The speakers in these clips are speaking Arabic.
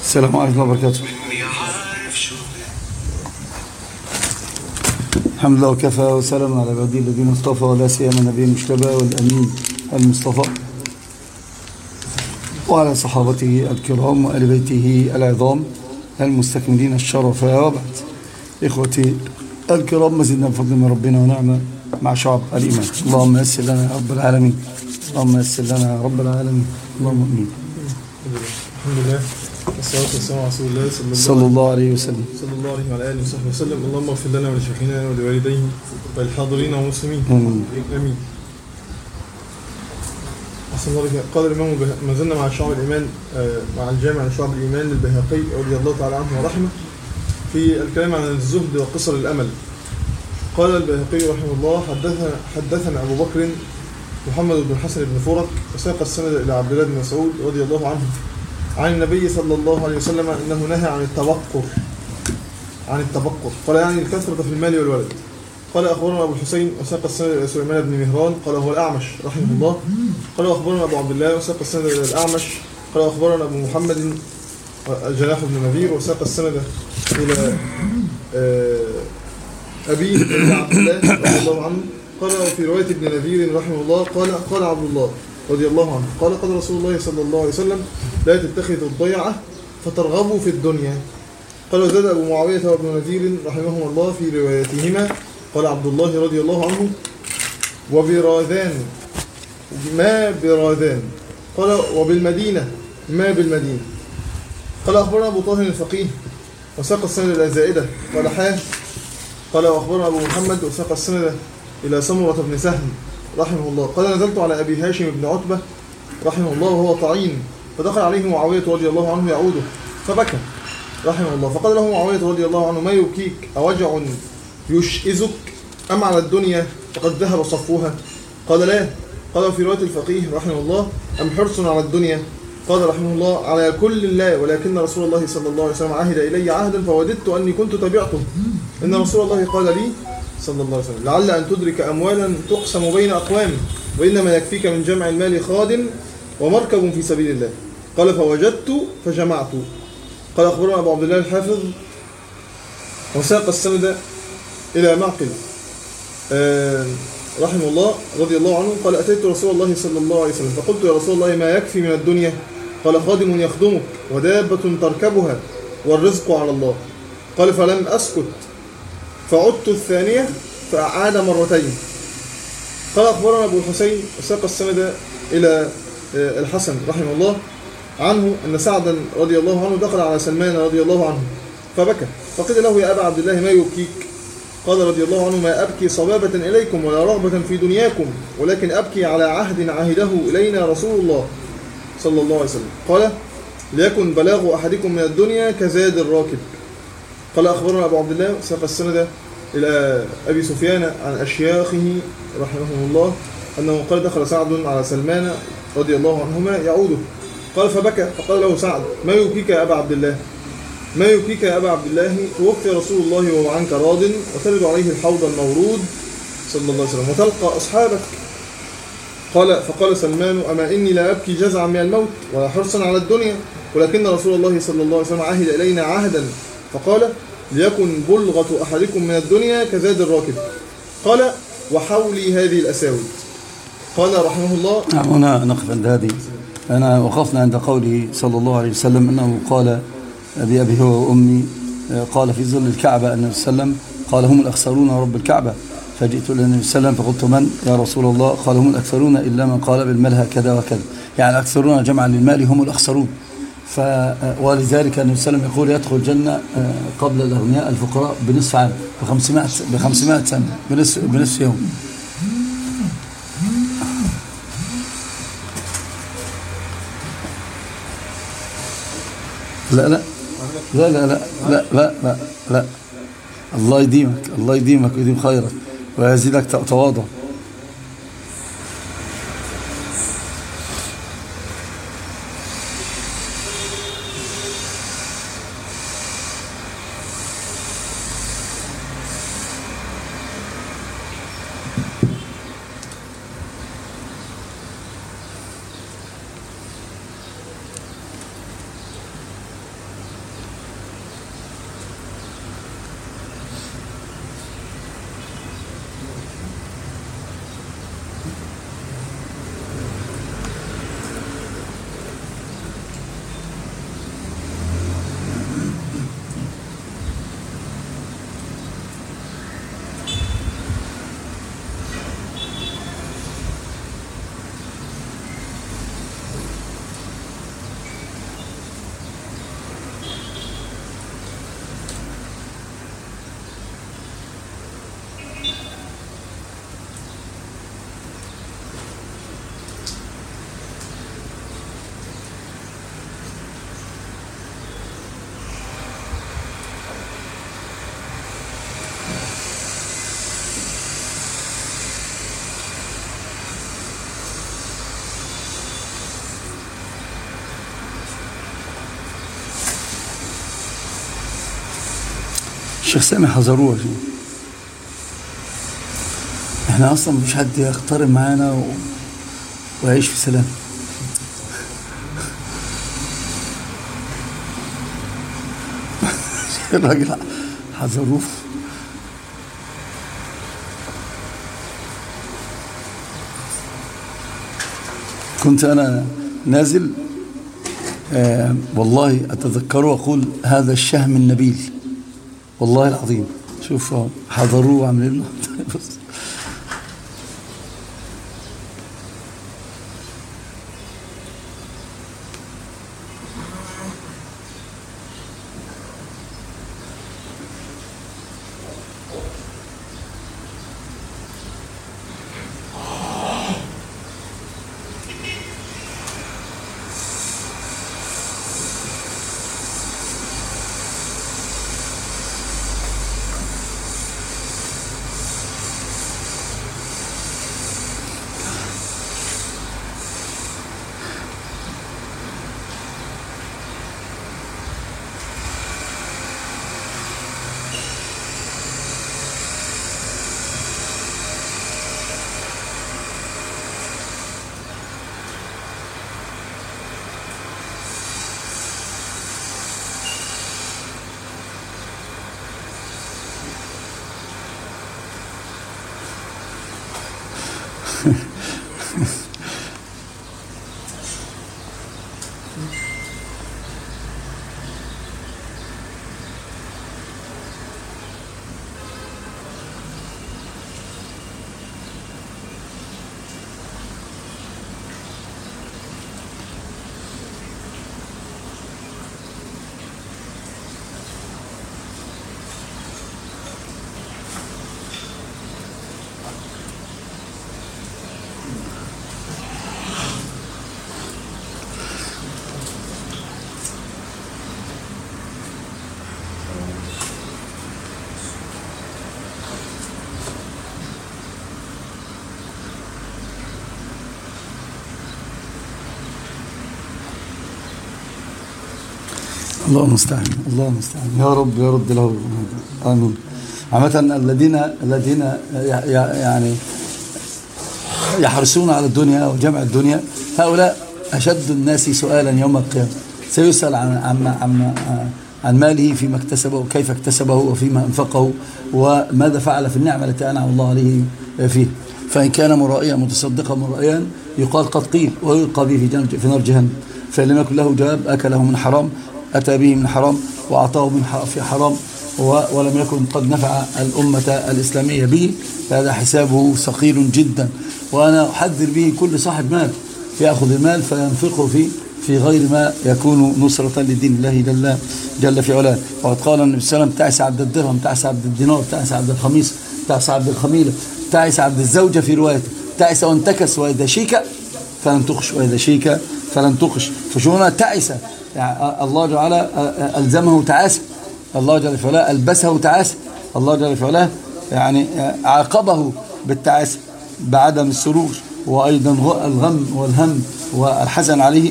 السلام عليكم ورحمة الله وبركاته. الحمد لله وكفى وسلام على عباده الذين اصطفى ولا سيما النبي المجتبى والأمين المصطفى وعلى صحابته الكرام وآل بيته العظام المستكملين الشرفاء. وبعد إخوتي الكرام، مزيدنا بفضل من ربنا ونعمة مع شعب الإيمان. اللهم يسر لنا يا رب العالمين، اللهم يسر لنا يا رب العالمين، اللهم امين. الحمد لله والصلاة والسلام على رسول الله صلى الله عليه وسلم وعلى آله وصحبه وسلم. اللهم اغفر لنا ولشيخنا ولوالديه وللحاضرين والمسلمين آمين. أحسن الله بك. قال الإمام ما زلنا مع شعب الإيمان، مع الجامع لشعب الإيمان للبيهقي رضي الله تعالى عنه ورحمه في الكلام عن الزهد وقصر الأمل. قال البيهقي رحمه الله: حدثنا أبو بكر محمد بن الحسن بن فرك وساق السند إلى عبد الله بن مسعود رضي الله عنه عن النبي صلى الله عليه وسلم أنه نهى عن التبقر، قال يعني الكثرة في المال والولد. قال أخبرنا أبو الحسين وساق السند إلى سليمان بن مهران قال هو الأعمش رحمه الله. قال أخبرنا أبو عبد الله وساق السند إلى الأعمش قال أخبرنا أبو محمد جناح بن نذير وساق السند إلى أبي بن عبد الله رضي الله عنه. قال في رواية ابن نذير رحمه الله قال عبد الله رضي الله عنه قال رسول الله صلى الله عليه وسلم: لا تتخذوا الضيعة فترغبوا في الدنيا. قال وزاد أبو معاوية وابن نذير رحمهما الله في روايتهما قال عبد الله رضي الله عنه: وبراذان ما براذان. قال وبالمدينة ما بالمدينة. قال أخبرنا أبو طاهر الفقيه وساق السند إلى زائدة قال قال وأخبرنا أبو محمد وساق السند إلى سمرة بن سهم رحمه الله قال نزلت على أبي هاشم بن عتبة رحمه الله وهو طعين، فدخل عليه معاوية رضي الله عنه يعوده فبكى رحمه الله. فقال له معاوية رضي الله عنه: ما يبكيك؟ أوجع يشئزك أم على الدنيا فقد ذهب صفوها؟ قال لا. قال في رواية الفقيه رحمه الله: أم حرص على الدنيا؟ قال رحمه الله: على كل الله، ولكن رسول الله صلى الله عليه وسلم عهد إلي عهدا فوددت أني كنت تبعته. إن رسول الله قال لي صلى الله عليه وسلم: لعل أن تدرك أموالا تقسم بين أقوام، وإنما يكفيك من جمع المال خادم ومركب في سبيل الله. قال فوجدت فجمعت. قال أخبرنا أبو عبد الله الحافظ وساق السند إلى معقل رحمه الله رضي الله عنه قال: أتيت رسول الله صلى الله عليه وسلم فقلت: يا رسول الله ما يكفي من الدنيا؟ قال: خادم يخدمك ودابة تركبها والرزق على الله. قال فلم أسكت فعدت الثانية فأعاد مرتين. قال أخبرنا أبو الحسين وساق السند إلى الحسن رحمه الله عنه أن سعدا رضي الله عنه دخل على سلمان رضي الله عنه فبكى، فقيل له: يا أبا عبد الله ما يبكيك؟ قال رضي الله عنه: ما أبكي صبابة إليكم ولا رغبة في دنياكم، ولكن أبكي على عهد عهده إلينا رسول الله صلى الله عليه وسلم. قال: ليكن بلاغ أحدكم من الدنيا كزاد الراكب. قال أخبرنا أبو عبد الله ساق السند إلى أبي سفيان عن أشياخه رحمه الله أنه قال: دخل سعد على سلمان رضي الله عنهما يعوده قال فبكى، فقال له سعد: ما يبكيك يا أبا عبد الله؟ ما يبكيك يا أبا عبد الله؟ توفي رسول الله وهو عنك راض، وترد عليه الحوض المورود صلى الله عليه وسلم وتلقى أصحابك. فقال سلمان: أما إني لا أبكي جزعا من الموت ولا حرصا على الدنيا، ولكن رسول الله صلى الله عليه وسلم عهد إلينا عهدا فقال: ليكن بلغة أحدكم من الدنيا كزاد الراكب. قال: وحولي هذه الأساود. قال رحمه الله: هنا نقف عند هذه. أنا وقفنا عند قوله صلى الله عليه وسلم أنه قال بأبي هو وأمي، قال في ظل الكعبة أن النبي صلى الله عليه وسلم قال: هم الأخسرون رب الكعبة. فجئت إلى النبي صلى الله عليه وسلم فقلت: من يا رسول الله؟ قال: هم الأكثرون إلا من قال بالمال هكذا وكذا، يعني الأكثرون جمعا للمال هم الأخسرون. ولذلك النبي صلى الله عليه وسلم يقول: يدخل الجنة قبل الأغنياء الفقراء بنصف عام، ب500 سنة، بنصف يوم. لا لا لا لا لا لا لا لا لا الله يديمك، الله يديمك ويديم خيرك ويزيدك تواضع. الشيخ سامي حذروه يا شيخ. احنا اصلا مفيش حد يقترب معانا ويعيش في سلام. الراجل حذروه. كنت انا نازل والله اتذكره واقول هذا الشهم النبيل والله العظيم. شوف حضروه وعاملين له الله المستعان. الله المستعان. يا رب يا رب له امين. عامة الذين يعني يحرصون على الدنيا وجمع الدنيا هؤلاء أشد الناس سؤالا يوم القيامة. سيسأل عن ماله فيما اكتسبه وكيف اكتسبه وفيما أنفقه وماذا فعل في النعمة التي أنعم الله عليه فيه. فإن كان مرائيا متصدقا مرائيا يقال قد قيل ويلقى به في نار جهنم. فإن لم يكن له جواب أكله من حرام أتى به من حرام وأعطاه من في حرام ولم يكن قد نفع الأمة الإسلامية به فهذا حسابه ثقيل جدا. وأنا أحذر به كل صاحب مال يأخذ المال فينفقه في غير ما يكون نصرة لدين الله جل في علاه. وقد قال النبي صلى الله عليه وسلم تعس عبد الدرهم تعس عبد الدينار تعس عبد الخميس تعس عبد الخميلة تعس عبد الزوجة في روايته تعس وانتكس وإذا شيك فلن تخش وإذا شيك فلن تخش. فشوفنا تعس يعني الله جل وعلا ألزمه تعاسة. الله جل في علاه ألبسه تعاسة. الله جل في علاه يعني عاقبه بالتعاسة بعدم السرور وأيضا الغم والهم والحزن عليه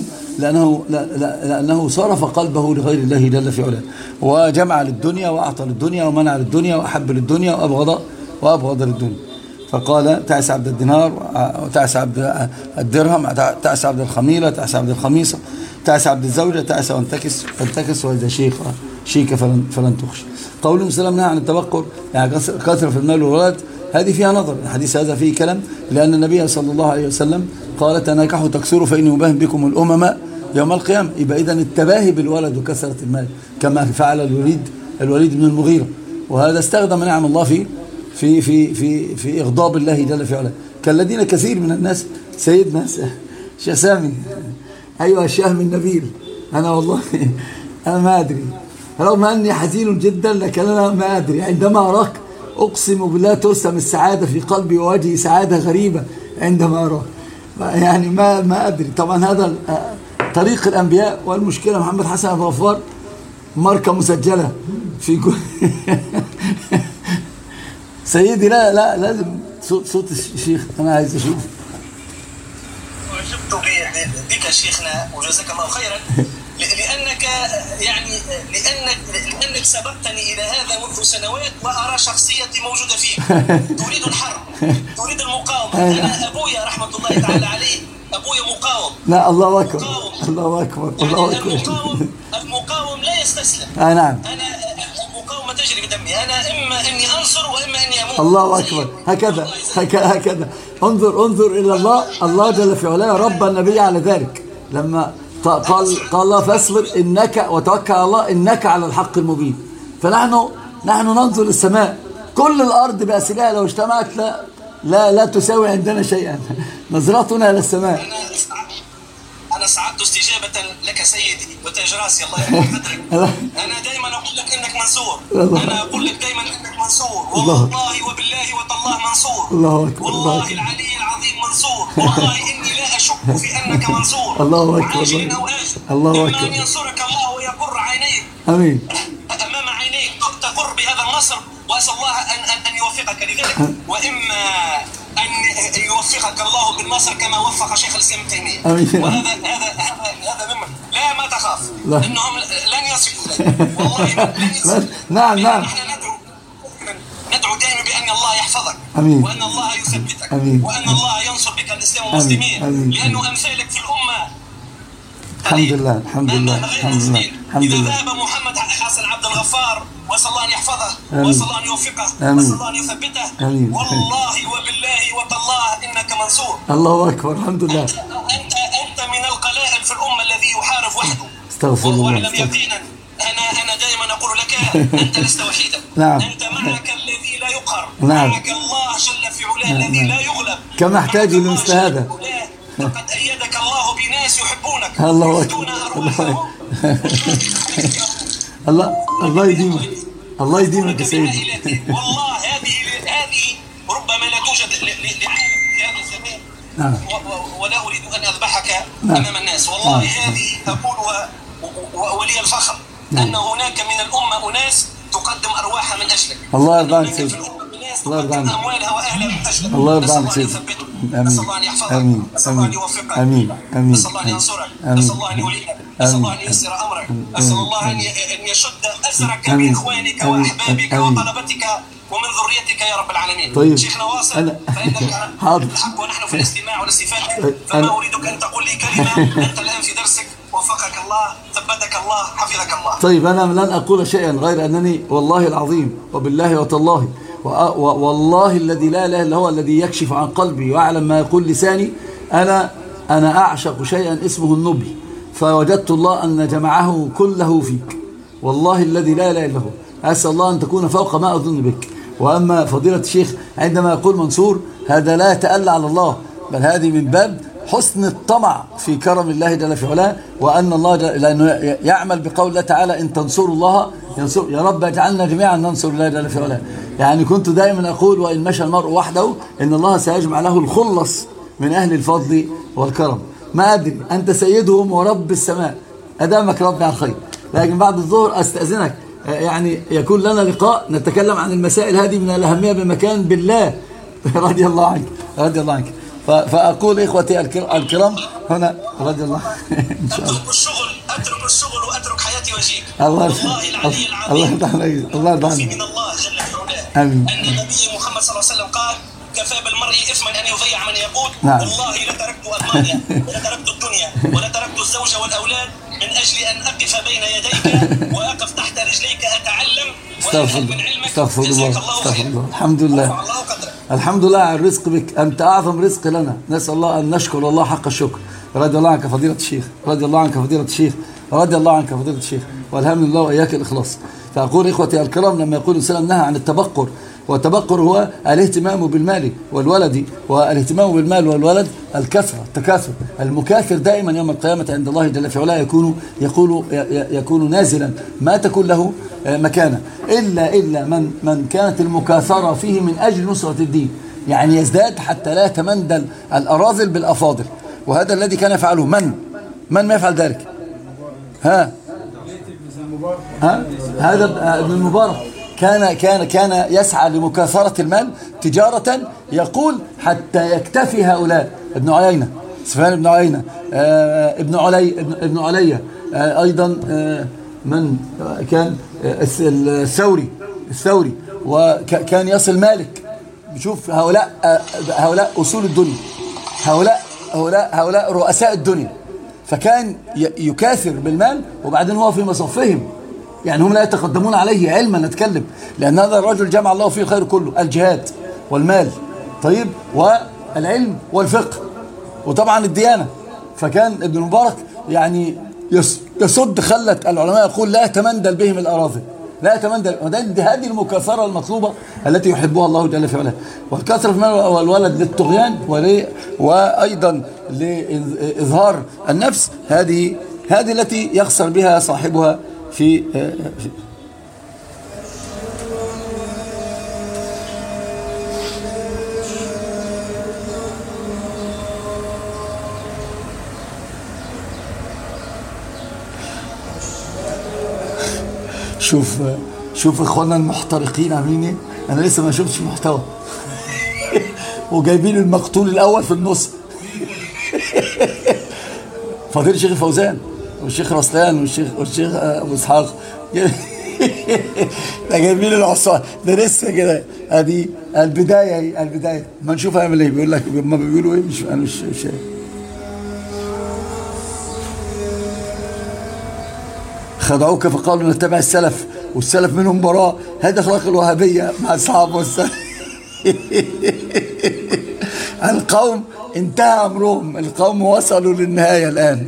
لأنه صرف قلبه لغير الله جل في علاه وجمع للدنيا وأعطى للدنيا ومنع للدنيا وأحب للدنيا وأبغض للدنيا. فقال تعس عبد الدينار وتعس عبد الدرهم تعس عبد الخميلة تعس عبد الخميصة تعس عبد الزوجة تعس وانتكس وإذا شيك فلن تخش. قوله سلام نهى عن التبقر يعني كثرة في المال والولد هذه فيها نظر. الحديث هذا فيه كلام لأن النبي صلى الله عليه وسلم قال تناكحوا تكسروا فإني مباهم بكم الأمم يوم القيامة. يبقى إذن التباهي بالولد وكثرة المال كما فعل الوليد بن المغيرة وهذا استخدم نعم الله في إغضاب الله جل في علاه كالذين كثير من الناس. سيدنا شيخ سامي أيها الشهم النبيل أنا والله أنا ما أدري رغم أني حزين جدا لكن أنا ما أدري عندما أراك أقسم بالله ترسم السعادة في قلبي ووجهي سعادة غريبة عندما أراك يعني ما أدري. طبعا هذا طريق الأنبياء والمشكلة محمد حسن الغفار ماركة مسجلة في سيدي لا لازم صوت الشيخ أنا عايز أشوف. أعجبت به بك شيخنا وجزاك الله خيرا، لأنك يعني لأنك سبقتني إلى هذا منذ سنوات، وأرى شخصيتي موجودة فيك. تريد الحرب، تريد المقاومة. أنا أبويا رحمة الله تعالى عليه أبويا مقاوم. لا الله أكبر، الله أكبر، الله أكبر. المقاوم لا يستسلم. نعم. أنا المقاومة تجري بدمي، أنا إما أني أنصر وإما أني أموت. الله أكبر. هكذا انظر إلى الله جل في علاه رب النبي على ذلك لما قال الله فاصبر إنك وتوكل على الله إنك على الحق المبين. فنحن ننظر للسماء، كل الأرض بأسرها لو اجتمعت لا تساوي عندنا شيئا. نظرتنا إلى السماء. أنا سعدت استجابة لك سيدي وتاج راسي، الله يرحم قدرك. أنا دائما أقول لك إنك منصور، أنا أقول لك دائما إنك منصور، والله وبالله وتالله منصور، الله أكبر، والله العلي العظيم منصور، والله إني لا أشك في أنك منصور. الله أكبر، عاجل أو آجل، الله إما أكبر. أن ينصرك الله ويقر عينيك أمين أمام عينيك تقر بهذا النصر، وأسأل الله أن يوفقك لذلك، وإما أن يوفقك الله بالنصر كما وفق شيخ الإسلام ابن تيمية. وهذا مما لا ما تخاف، إنهم لن يصلوا إليك، والله لن يصلوا. نعم. نحن ندعو دائما بأن الله يحفظك، أمين. وأن الله يثبتك، أمين. وأن الله ينصر بك الإسلام والمسلمين، لأنه أمثالك في الأمة. الحمد لله، الحمد لله، الحمد لله، الحمد إذا لله. ذهب محمد حسن عبد الغفار، وأسأل الله أن يحفظه، آمين. وأسأل الله أن يوفقه، آمين. وأسأل الله أن يثبته. آمين. والله وبالله وتالله إنك منصور. الله أكبر، الحمد لله. أنت من القلائل في الأمة الذي يحارب وحده. استغفر الله. واعلم يقينا، أنا دائما أقول لك أنت لست وحيدا. نعم. أنت معك الذي لا يقهر، نعم. معك الله جل في علاه الذي لا يغلب. كم أحتاج معك الله لمثل جل هذا. في علاه. لقد أيدك الله بناس يحبونك، الله يفدون أرواحهم. الله يديمك، الله يديمك يا سيدي. والله هذه ربما لا توجد لعالم في هذا الزمان. نعم. ولا أريد أن أذبحك نعم. أمام الناس، والله هذه أقولها ولي الفخر، أن هناك من الأمة أناس تقدم أرواحها من أجلك. الله يرضى عنك سيدي. الله يرضى عنك. أموالها وأهلها من أجلك. الله يرضى عنك سيدي. نسأل الله أن يحفظك، آمين. نسأل الله أن يوفقك، آمين. نسأل الله أن ينصرك، نسأل الله أن يعينك، نسأل الله أن ييسر أمرك، نسأل الله أن يشد أسرك بإخوانك وأحبابك وطلبتك ومن ذريتك يا رب العالمين. طيب. شيخنا واصل، فإنك الحق ونحن في الاستماع والاستفادة، فما أريدك أن تقول لي كلمة. أنت الآن في درسك، وفقك الله، ثبتك الله، حفظك الله. طيب أنا لن أقول شيئا غير أنني والله العظيم وبالله وتالله والله الذي لا إله إلا هو الذي يكشف عن قلبي ويعلم ما يقول لساني، أنا أعشق شيئا اسمه النبي، فوجدت الله أن جمعه كله فيك، والله الذي لا إله إلا هو. أسأل الله أن تكون فوق ما أظن بك. وأما فضيلة الشيخ عندما يقول منصور، هذا لا يتألى على الله، بل هذه من باب حسن الطمع في كرم الله جل في علاه، وأن الله لأنه يعمل بقول الله تعالى إن تنصروا الله ينصر. يا رب اجعلنا جميعا ننصر الله جل في علاه. يعني كنت دائما أقول وإن مشى المرء وحده إن الله سيجمع له الخلص من أهل الفضل والكرم. ما أدري أنت سيدهم ورب السماء، أدامك ربي على الخير. لكن بعد الظهر أستأذنك، يعني يكون لنا لقاء نتكلم عن المسائل هذه من الأهمية بمكان بالله رضي الله عنك، رضي الله عنك. فأقول إخوتي الكرام هنا رضي الله إن شاء الله. أترك الشغل وأترك حياتي وأجيك. الله العلي العظيم. الله يرضى عليك، الله يرضى عنك. من الله جل في علاه. آمين. أن النبي محمد صلى الله عليه وسلم قال كفى بالمرء إثما أن يضيع من يقول. نعم. والله لتركت ألمانيا ولتركت الدنيا ولتركت الزوج والأولاد من أجل أن أقف بين يديك وأقف تحت رجليك أتعلم وأفهم من علمك. استغفر الله، استغفر الله. الحمد لله، الله قدرك. الحمد لله على الرزق بك، أنت أعظم رزق لنا، نسأل الله أن نشكر الله حق الشكر. رضي الله عنك فضيلة الشيخ، رضي الله عنك فضيلة الشيخ، رضي الله عنك فضيلة الشيخ، والحمد لله وإياك الإخلاص. فأقول إخوتي الكرام لما يقول الإنسان نهى عن التبقر، والتبقر هو الاهتمام بالمال والولد، والاهتمام بالمال والولد الكثرة، التكاثر، المكاثر دائما يوم القيامة عند الله جل في علاه يكون نازلا، ما تكون له مكانه إلا من كانت المكاثرة فيه من أجل نصرة الدين، يعني يزداد حتى لا يتمندل الأراذل بالأفاضل. وهذا الذي كان يفعله من ما يفعل ذلك؟ هذا ابن المبارك كان يسعى لمكاثرة المال تجارة، يقول حتى يكتفي هؤلاء. ابن عيينة سفيان بن عيينة، ابن علي أيضا، من كان الثوري، وكان يصل مالك. شوف هؤلاء أصول الدنيا، هؤلاء رؤساء الدنيا. فكان يكاثر بالمال، وبعدين هو في مصفهم، يعني هم لا يتقدمون عليه علما نتكلم، لأن هذا الرجل جمع الله فيه الخير كله، الجهاد والمال، طيب، والعلم والفقه، وطبعا الديانة. فكان ابن المبارك يعني يصد خلة العلماء، يقول لا تمندل بهم الأراضي، لا تمندل. هذه المكاثرة المطلوبة التي يحبها الله جل في علاه. والكثرة في المال والولد للطغيان وأيضا لإظهار النفس، هذه التي يخسر بها صاحبها في شوف اخواننا المحترقين عاملين ايه. انا لسه ما شفتش محتوى وجايبين المقتول الاول في النص فضيل الشيخ فوزان والشيخ رسلان والشيخ ابو اسحاق ده جايبين العصا ده لسه كده. ادي البدايه ما نشوف هيعمل ايه. بيقول لك ما بيقولوا ايه، انا مش شايف. خدعوك فقالوا نتبع السلف والسلف منهم براء. هذا اخلاق الوهابيه مع اصحاب السلف. القوم انتهى امرهم، القوم وصلوا للنهايه الان.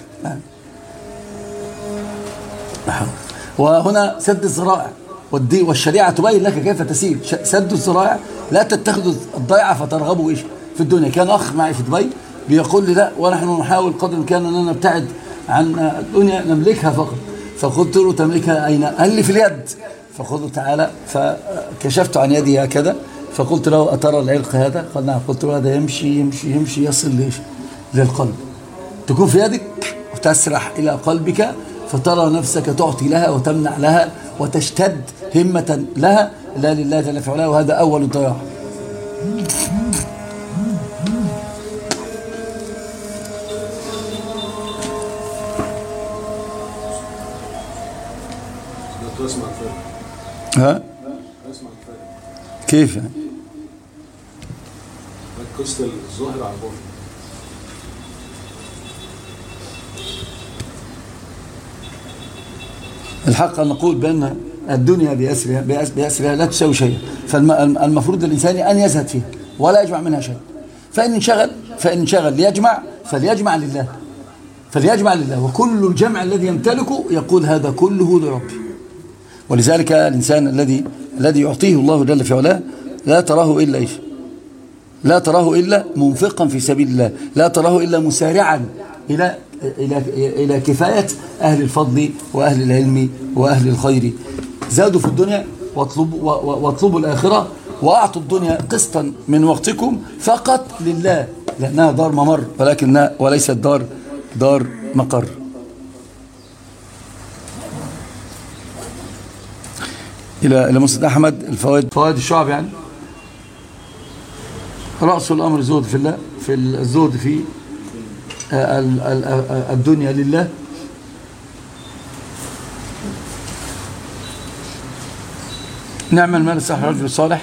وهنا سد الذرائع، والشريعه تبين لك كيف تسير. سد الذرائع، لا تتخذوا الضيعه فترغبوا ايش في الدنيا. كان اخ معي في دبي بيقول لي لا، ونحن نحاول قدر الامكان اننا نبتعد عن الدنيا، نملكها فقط. فقلت له تملكها اين؟ قال لي في اليد. فقلت تعالى، فكشفت عن يدي هكذا، فقلت له اترى العلق هذا؟ قال نعم. قلت له هذا يمشي يصل للقلب، تكون في يدك وتسرح الى قلبك، فترى نفسك تعطي لها وتمنع لها وتشتد همة لها، لا لله جل في علاه. وهذا اول الضياع. ها؟ كيف يعني؟ القسط الظاهر على الباطن. الحق أن نقول بأن الدنيا بأسرها لا تساوي شيئا، فالمفروض للإنسان أن يزهد فيها ولا يجمع منها شيء. فإن انشغل ليجمع فليجمع لله، وكل الجمع الذي يمتلكه يقول هذا كله لربي. ولذلك الإنسان الذي يعطيه الله جل في علاه لا تراه إلا إيش؟ لا تراه إلا منفقا في سبيل الله، لا تراه إلا مسارعا إلى كفاية أهل الفضل وأهل العلم وأهل الخير. زادوا في الدنيا واطلبوا الآخرة، وأعطوا الدنيا قسطا من وقتكم فقط لله، لأنها دار ممر وليست دار مقر. إلى مسند أحمد فوائد الشعب. يعني رأس الأمر الزهد في الله، في الزهد في الدنيا لله. نعم المال الصالح الرجل الصالح.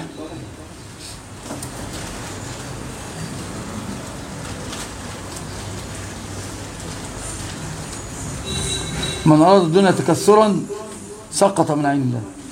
من أراد الدنيا تكسرا سقط من عين الله.